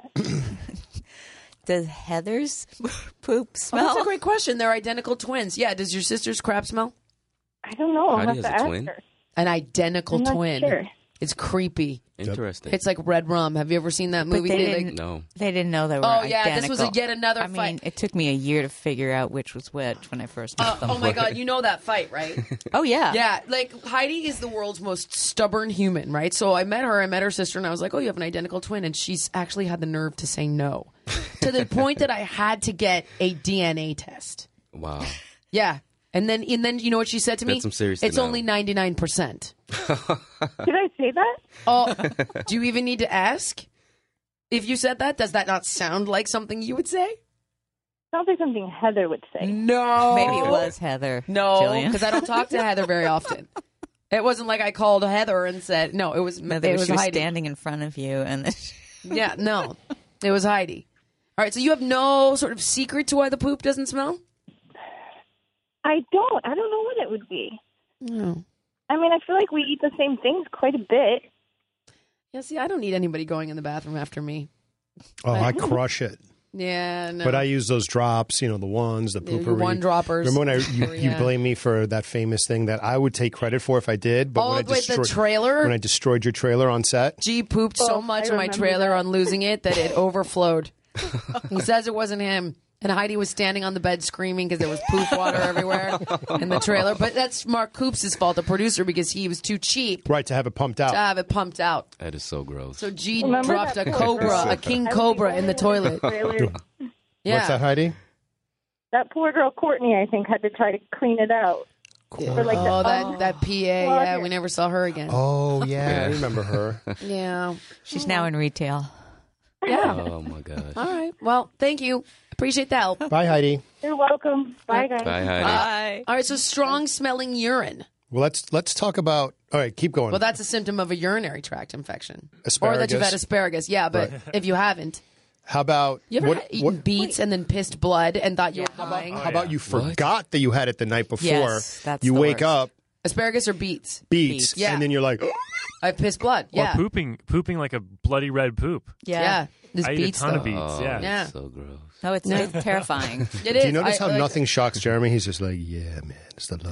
Does Heather's poop
Oh,
smell?
that's a great question. They're identical twins. Yeah. Does your sister's crap smell?
I don't know. I'll
Heidi
have
has
to
a
ask
twin?
her.
An identical
I'm not
twin.
sure.
It's creepy.
Interesting.
It's like Red Rum. Have you ever seen that
But
movie?
they
They, like-
didn't-
no.
They didn't know they were
Oh, yeah,
identical.
this was a yet another
I mean,
fight.
it took me a year to figure out which was which when I first met
Uh,
them.
oh my God, you know that fight, right?
Oh, yeah.
Yeah, like Heidi is the world's most stubborn human, right? So I met her, I met her sister, and I was like, "Oh, you have an identical twin," and she's actually had the nerve to say no, to the point that I had to get a D N A test.
Wow.
Yeah, and then and then you know what she said to me?
That's some serious
It's
denial.
only ninety nine percent.
Did I say that?
Oh, do you even need to ask? If you said that, does that not sound like something you would say?
Sounds like something Heather would say.
No,
Maybe it was Heather.
No,
Jillian.
because I don't talk to Heather very often. It wasn't like I called Heather and said no. It was
No,
it
they,
was
she was
Heidi.
standing in front of you, and then
Yeah, no, it was Heidi. All right, so you have no sort of secret to why the poop doesn't smell?
I don't. I don't know what it would be.
No.
I mean, I feel like we eat the same things quite a bit.
Yeah, see, I don't need anybody going in the bathroom after me.
Oh, I crush it.
Yeah, no.
But I use those drops, you know, the ones, the
The
poopery.
one droppers.
Remember when I, you, you
Yeah.
blame me for that famous thing that I would take credit for if I did, but
Oh,
when I
wait, the
destroyed
trailer?
when I destroyed your trailer on set.
G pooped so
Oh,
much
I
in my
remember
trailer
that.
on losing it that it overflowed. He says it wasn't him. And Heidi was standing on the bed screaming because there was poop water everywhere in the trailer. But that's Mark Coops' fault, the producer, because he was too cheap
Right, to have it pumped out.
to have it pumped out.
That is so gross.
So G
Remember
dropped a
that
cobra,
girl?
a king
I was
cobra in the toilet.
Trailer.
Yeah.
What's that, Heidi?
That poor girl Courtney, I think, had to try to clean it out. For like
Oh,
the,
that, that P A,
Well,
yeah,
yeah.
we never saw her again.
Oh, yeah, I remember her.
Yeah.
she's now in retail.
Yeah.
Oh my gosh.
All right. Well, thank you. Appreciate the help.
Bye, Heidi.
You're welcome. Bye, guys.
Bye, Heidi.
Bye.
All right, so strong smelling urine.
Well, let's let's talk about. All right, keep going.
Well, that's a symptom of a urinary tract infection. Or
Asparagus.
that you've had asparagus. Yeah, but
Right.
if you haven't,
How about
you ever
what?
had eaten
what-
beets and then pissed blood and thought you were dying?
how about you forgot that you had it the night before?
Yes, that's
you
the
wake
worst.
up,
Asparagus or beets?
beets,
Yeah.
and then you're like,
I've pissed blood. Yeah.
Or pooping, pooping like a bloody red poop.
Yeah.
Yeah. This
I eat a
beets
ton
though.
of beets.
Oh,
yeah.
Yeah.
so gross.
No, it's, it's terrifying.
It
do
is.
you notice
I-
how
like-
nothing shocks Jeremy? He's just like, yeah, man, it's the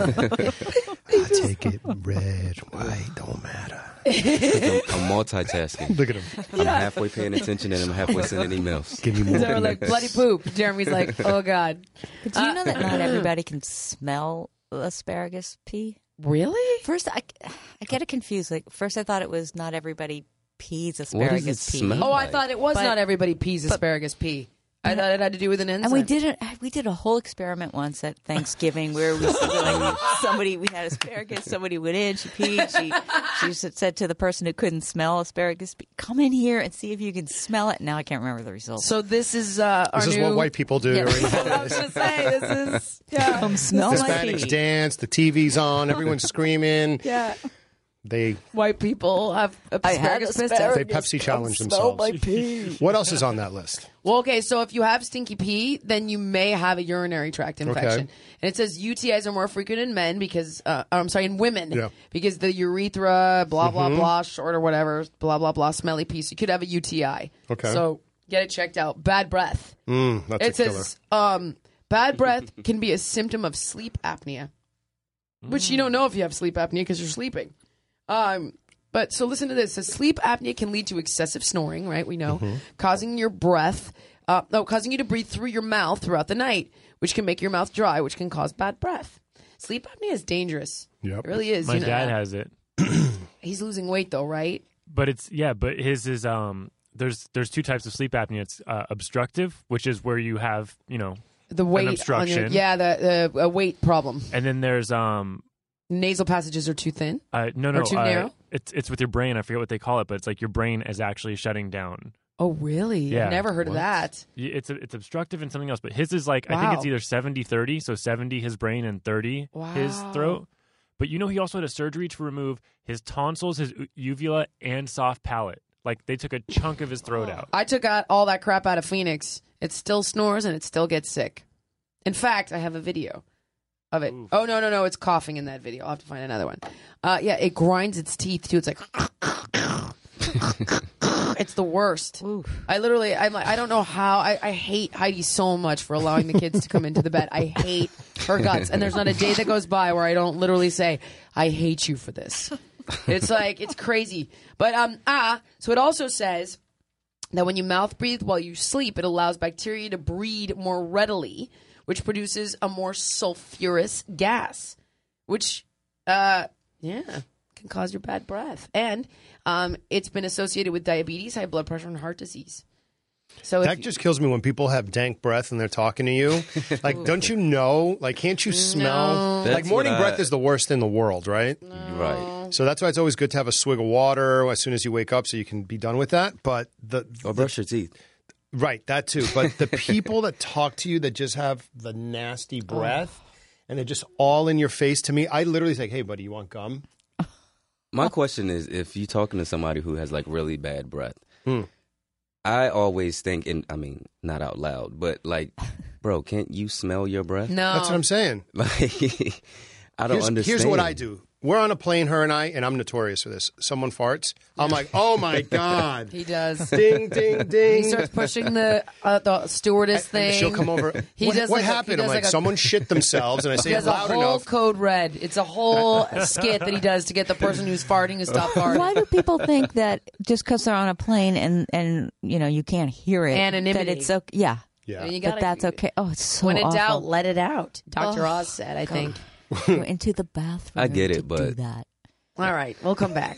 love. I take it red, white, don't matter.
I'm, I'm multitasking.
Look at him.
I'm halfway paying attention and I'm halfway sending emails.
Give me more.
They're like bloody poop. Jeremy's like, oh god.
But do you know that not everybody can smell asparagus pee?
Really?
First, I, I get it confused. Like first, I thought it was not everybody pees
What
asparagus
does it
pee.
smell?
Oh, I
Like-
thought it was
But-
not everybody pees asparagus pee. I thought it had to do with an enzyme.
And we did a we did a whole experiment once at Thanksgiving where we like somebody we had asparagus. Somebody went in, she peed. She she said to the person who couldn't smell asparagus, "Come in here and see if you can smell it." Now I can't remember the results.
So this is uh, our
This is
new.
what white people do.
Yeah. I was gonna say this is yeah.
Come smell my
Hispanics
pee.
dance. The T V's on. Everyone's screaming.
Yeah.
They
White people have
I had
asparagus.
asparagus.
they Pepsi challenge
Smell
themselves.
my pee.
What else is on that list?
Well, okay, so if you have stinky pee, then you may have a urinary tract infection.
Okay.
And it says U T Is are more frequent in men because, uh, I'm sorry, in women.
Yeah.
Because the urethra, blah, blah,
Mm-hmm.
blah, short or whatever, blah, blah, blah, smelly pee. So you could have a U T I.
Okay.
So get it checked out. Bad breath.
Mm, that's
It
a killer.
says um, bad breath can be a symptom of sleep apnea, which you don't know if you have sleep apnea because you're sleeping. Um, but so listen to this. It says sleep apnea can lead to excessive snoring, right? We know,
Mm-hmm.
causing your breath, uh, no, causing you to breathe through your mouth throughout the night, which can make your mouth dry, which can cause bad breath. Sleep apnea is dangerous.
Yep.
It really is.
My
you know
dad
that.
has it,
He's losing weight though, right?
but it's yeah, but his is um. There's there's two types of sleep apnea. It's uh, obstructive, which is where you have you know,
The weight on your,
obstruction.
yeah, the the uh, weight problem.
and then there's um.
Nasal passages are too thin.
Uh, no, no,
Or too
uh,
narrow?
It's it's with your brain. I forget what they call it, but it's like your brain is actually shutting down.
Oh, really?
Yeah.
I've never heard of that.
Y- It's it's obstructive and something else, but his is like I think it's
Wow.
either seventy thirty, so seventy his brain and thirty his
Wow.
throat. But you know he also had a surgery to remove his tonsils, his u- uvula, and soft palate. Like they took a chunk of his throat out.
I took out all that crap out of Phoenix. It still snores and it still gets sick. In fact, I have a video of it. Oh, no, no, no. It's coughing in that video. I'll have to find another one. Uh, yeah, it grinds its teeth, too. It's like... It's the worst. I literally, I'm like, I don't know how. I, I hate Heidi so much for allowing the kids to come into the bed. I hate her guts. And there's not a day that goes by where I don't literally say, I hate you for this. It's like, it's crazy. But, um, ah, so it also says that when you mouth breathe while you sleep, it allows bacteria to breed more readily, which produces a more sulfurous gas, which, uh, yeah, can cause your bad breath. And um, it's been associated with diabetes, high blood pressure, and heart disease. So
That
if,
just kills me when people have dank breath and they're talking to you. Like, don't you know? Like, can't you smell? Like,
That's
morning
what I-
breath is the worst in the world, right?
Right.
So that's why it's always good to have a swig of water as soon as you wake up so you can be done with that. But the,
Or brush your teeth.
right, that too. But the people that talk to you that just have the nasty breath and they're just all in your face, to me, I literally say, hey, buddy, you want gum?
My question is, if you're talking to somebody who has like really bad breath,
Hmm.
I always think, and I mean, not out loud, but like, bro, can't you smell your breath?
no.
That's what I'm saying.
Like, I don't
Here's,
understand.
here's what I do. We're on a plane, her and I, and I'm notorious for this. Someone farts. I'm like, oh my God.
He does.
Ding, ding, ding.
He starts pushing the uh, the stewardess thing.
She'll come over.
He
what
does
what
like a- he
happened?
does
I'm like,
like a-
someone shit themselves, and I say
He
it
has a
loud
whole
enough.
code red. It's a whole skit that he does to get the person who's farting to stop farting.
Why do people think that just because they're on a plane and, and you know you can't hear it,
Anonymity.
that it's okay? Yeah,
Yeah.
You
that
gotta-
that's okay. Oh, it's so
When in
awful.
doubt, let it out. Doctor
Oh,
Oz said, I think.
Go into the bathroom.
I get it,
to
but-
do that.
All right, we'll come back.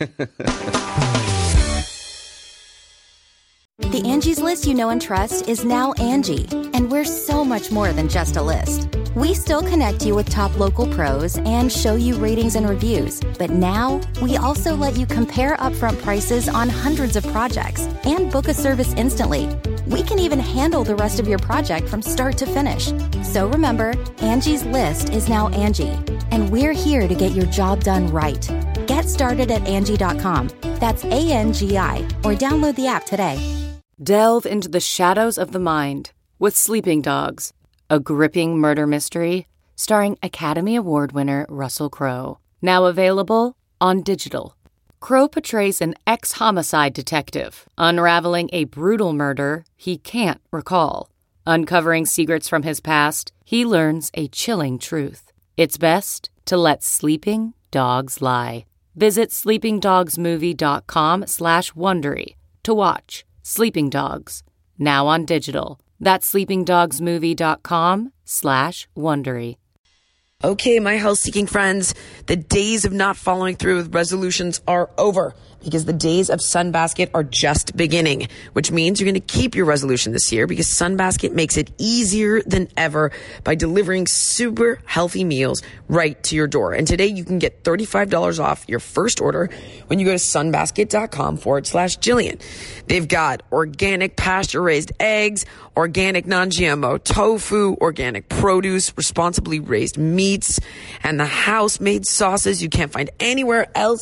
The Angie's List you know and trust is now Angie, and we're so much more than just a list. We still connect you with top local pros and show you ratings and reviews, but now we also let you compare upfront prices on hundreds of projects and book a service instantly. We can even handle the rest of your project from start to finish. So remember, Angie's List is now Angie, and we're here to get your job done right. Get started at Angie dot com. That's A N G I, or download the app today.
Delve into the shadows of the mind with Sleeping Dogs, a gripping murder mystery starring Academy Award winner Russell Crowe. Now available on digital. Crowe portrays an ex-homicide detective unraveling a brutal murder he can't recall. Uncovering secrets from his past, he learns a chilling truth. It's best to let sleeping dogs lie. Visit sleepingdogsmovie.com slash Wondery to watch Sleeping Dogs, now on digital. That's sleepingdogsmovie.com slash Wondery.
Okay, my health-seeking friends, the days of not following through with resolutions are over because the days of Sunbasket are just beginning, which means you're going to keep your resolution this year because Sunbasket makes it easier than ever by delivering super healthy meals right to your door. And today you can get thirty-five dollars off your first order when you go to sunbasket.com forward slash Jillian. They've got organic pasture-raised eggs, organic non-G M O tofu, organic produce, responsibly raised meats, and the house-made sauces you can't find anywhere else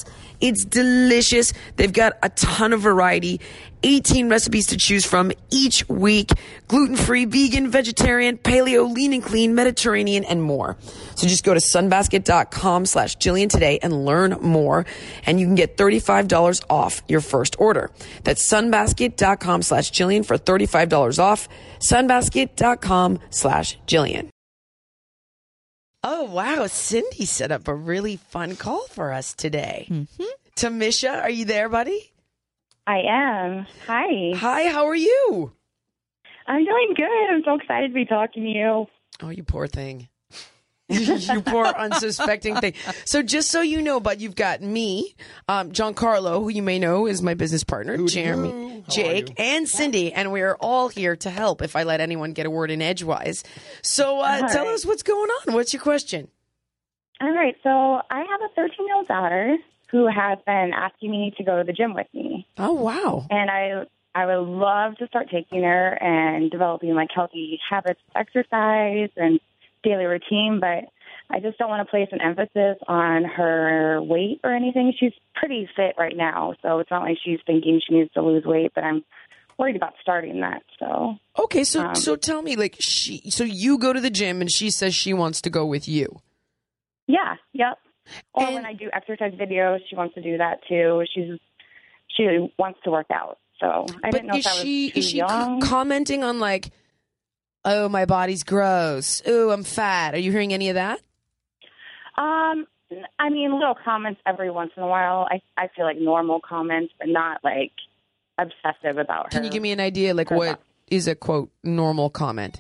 It's delicious. They've got a ton of variety, eighteen recipes to choose from each week. Gluten-free, vegan, vegetarian, paleo, lean and clean, Mediterranean, and more. So just go to sunbasket.com slash Jillian today and learn more. And you can get thirty-five dollars off your first order. That's sunbasket.com slash Jillian for thirty-five dollars off. Sunbasket.com slash Jillian. Oh, wow. Cindy set up a really fun call for us today. Mm-hmm. Tamisha, are you there, buddy?
I am. Hi.
Hi, how are you?
I'm doing good. I'm so excited to be talking to you.
Oh, you poor thing. You poor unsuspecting thing. So just so you know, bud, you've got me, um, Giancarlo, who you may know is my business partner,
Who do
Jeremy,
you? How
Jake,
are you?
and Cindy, and we are all here to help if I let anyone get a word in edgewise. So uh,
All
tell
right.
us what's going on. What's your question?
All right. So I have a thirteen-year-old daughter who has been asking me to go to the gym with me.
Oh, wow.
And I I would love to start taking her and developing like healthy habits of exercise and daily routine, but I just don't want to place an emphasis on her weight or anything. She's pretty fit right now, so it's not like she's thinking she needs to lose weight, but I'm worried about starting that. So
Okay, so
um,
so tell me, like, she, so you go to the gym and she says she wants to go with you.
yeah, yep. Or
And-
when I do exercise videos, she wants to do that too. She's she wants to work out. So I
But
didn't know
is
if I was
she
too
is she
young.
co- commenting on like, oh, my body's gross. Oh, I'm fat. Are you hearing any of that?
Um, I mean, little comments every once in a while. I I feel like normal comments, but not like obsessive about her.
Can you give me an idea, like,
her
what is a quote normal comment?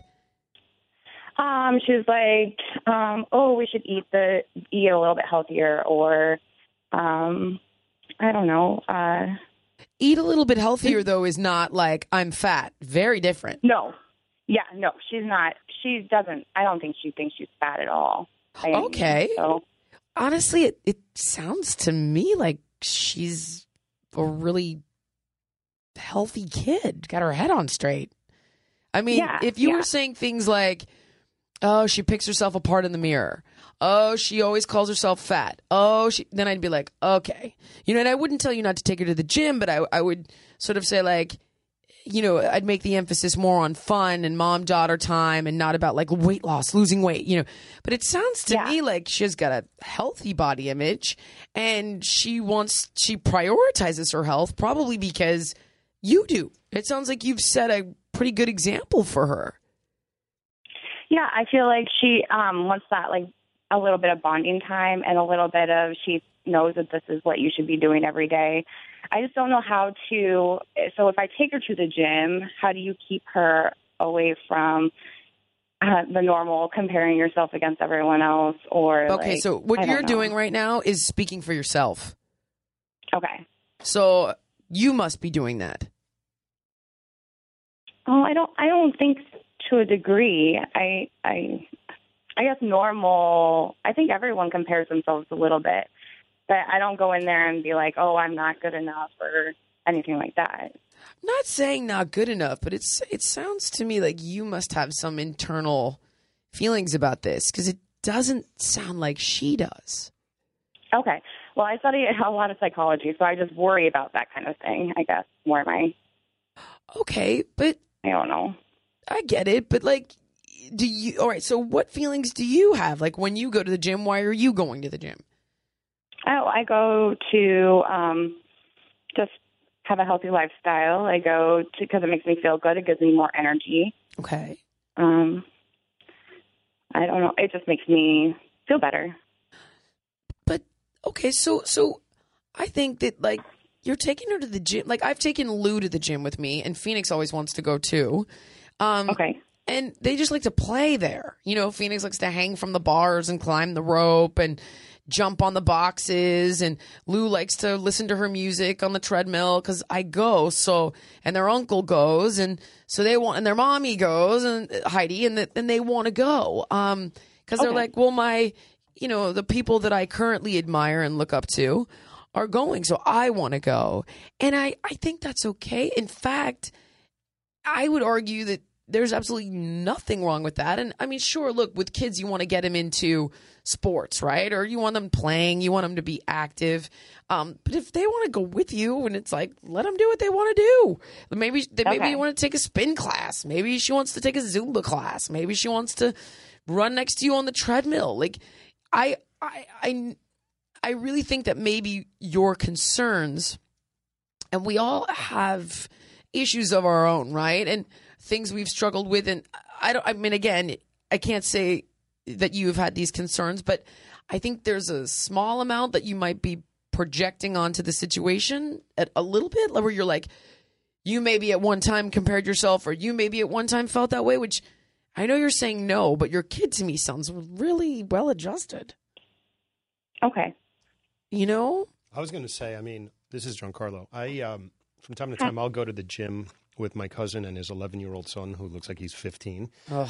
Um, she was like, um, "Oh, we should eat the eat a little bit healthier," or, um, I don't know. Uh,
Eat a little bit healthier, though, is not like I'm fat. Very different.
no, yeah, no, she's not. She doesn't. I don't think she thinks she's fat at all. by any means.
Okay.
So
Honestly, it, it sounds to me like she's a really healthy kid. Got her head on straight. I mean,
Yeah,
if you
yeah.
were saying things like, oh, she picks herself apart in the mirror. Oh, she always calls herself fat. Oh, she, then I'd be like, okay. You know, and I wouldn't tell you not to take her to the gym, but I, I would sort of say like, you know, I'd make the emphasis more on fun and mom-daughter time and not about like weight loss, losing weight, you know. But it sounds to
Yeah.
me like she's got a healthy body image and she wants, she prioritizes her health probably because you do. It sounds like you've set a pretty good example for her.
yeah, I feel like she um wants that like a little bit of bonding time and a little bit of she knows that this is what you should be doing every day. I just don't know how to. So if I take her to the gym, how do you keep her away from uh, the normal comparing yourself against everyone else? Or
Okay,
like,
so what
I don't
you're
know.
doing right now is speaking for yourself.
Okay.
So you must be doing that.
Oh, I don't. I don't think to a degree. I. I. I guess normal. I think everyone compares themselves a little bit, but I don't go in there and be like, "Oh, I'm not good enough" or anything like that.
Not saying not good enough, but it's it sounds to me like you must have some internal feelings about this because it doesn't sound like she does.
Okay. Well, I study a lot of psychology, so I just worry about that kind of thing. I guess more my.
Okay, but
I don't know.
I get it, but like, do you? All right, so what feelings do you have? Like when you go to the gym, why are you going to the gym?
Oh, I go to um, just have a healthy lifestyle. I go to because it makes me feel good. It gives me more energy.
Okay.
Um, I don't know. It just makes me feel better.
But okay, so so I think that like you're taking her to the gym. Like I've taken Lou to the gym with me, and Phoenix always wants to go too. Um,
okay.
And they just like to play there. You know, Phoenix likes to hang from the bars and climb the rope and jump on the boxes. And Lou likes to listen to her music on the treadmill because I go. So, and their uncle goes. And so they want, and their mommy goes and Heidi, and, the, and they want to go. Um, cause they're
Okay.
like, well, my, you know, the people that I currently admire and look up to are going. So I want to go. And I, I think that's okay. In fact, I would argue that
there's absolutely nothing wrong with that. And I mean, sure, look, with kids, you want to get them into sports, right? Or you want them playing, you want them to be active. Um, but if they want to go with you, and it's like, let them do what they want to do. Maybe they, maybe
Okay.
you want to take a spin class. Maybe she wants to take a Zumba class. Maybe she wants to run next to you on the treadmill. Like, I, I, I, I really think that maybe your concerns, and we all have issues of our own, right? And things we've struggled with. And I don't, I mean, again, I can't say that you've had these concerns, but I think there's a small amount that you might be projecting onto the situation at a little bit, where you're like, you maybe at one time compared yourself, or you maybe at one time felt that way, which I know you're saying no, but your kid to me sounds really well adjusted.
Okay.
You know?
I was going to say, I mean, this is Giancarlo. I, um, from time to time, I'll go to the gym with my cousin and his eleven-year-old son, who looks like he's fifteen.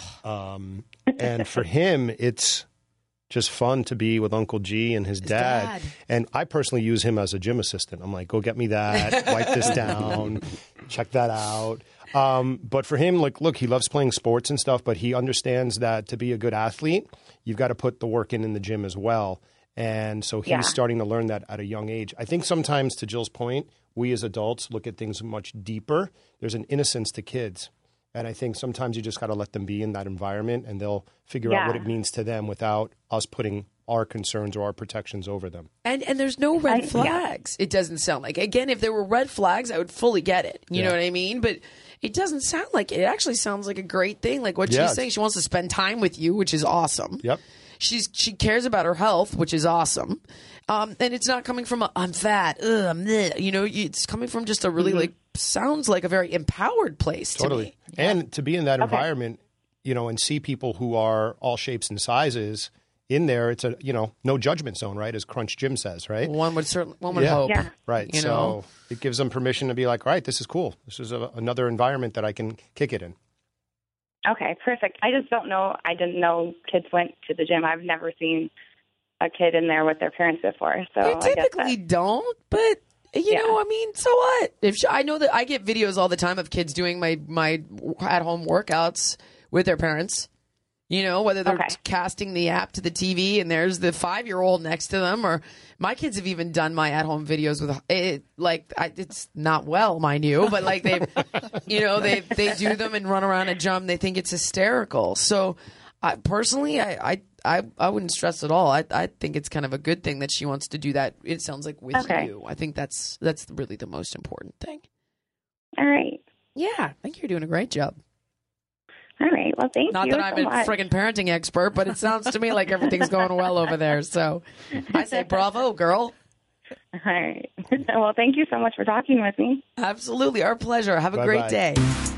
Um, and for him, it's just fun to be with Uncle G and his,
His
dad.
dad.
And I personally use him as a gym assistant. I'm like, go get me that, wipe this down, check that out. Um, but for him, like, look, he loves playing sports and stuff, but he understands that to be a good athlete, you've got to put the work in in the gym as well. And so he's
Yeah.
starting to learn that at a young age. I think sometimes, to Jill's point, we as adults look at things much deeper. There's an innocence to kids. And I think sometimes you just got to let them be in that environment, and they'll figure out what
Yeah.
it means to them without us putting our concerns or our protections over them.
And and there's no red
I-
flags. It doesn't sound like. Again, if there were red flags, I would fully get it. You
Yeah.
know what I mean? But it doesn't sound like it. It actually sounds like a great thing. Like what
Yeah.
she's saying, she wants to spend time with you, which is awesome.
Yep.
She's she cares about her health, which is awesome. Um, and it's not coming from a, I'm fat, ugh, I'm bleh. You know, it's coming from just a really like sounds like a very empowered place to
Totally.
me.
And to be in that environment, you know, and see people who are all shapes and sizes in there, it's a, you know, no judgment zone, right? As Crunch Jim says, right?
One would certainly one would
Yeah.
hope.
Yeah.
Right.
You
so
know?
it gives them permission to be like, all right, this is cool. This is a, another environment that I can kick it in.
Okay, perfect. I just don't know. I didn't know kids went to the gym. I've never seen a kid in there with their parents before. So
They
I guess
typically
that,
don't, but you
Yeah.
know, I mean, so what? If she, I know that I get videos all the time of kids doing my my at home workouts with their parents. You know, whether they're
Okay.
casting the app to the T V and there's the five year old next to them, or my kids have even done my at home videos with it. Like I, it's not well, mind you, but like they, you know, they they do them and run around and jump. They think it's hysterical. So, I personally, I. I I, I wouldn't stress at all. I I think it's kind of a good thing that she wants to do that. It sounds like with
Okay.
you. I think that's that's really the most important thing.
all right.
Yeah, I think you're doing a great job.
All right. Well, thank
Not
you
that I'm
so
a
much.
friggin' parenting expert, but it sounds to me like everything's going well over there. So I say bravo, girl.
All right. Well, thank you so much for talking with me.
Absolutely. Our pleasure. Have a
Bye-bye.
great day.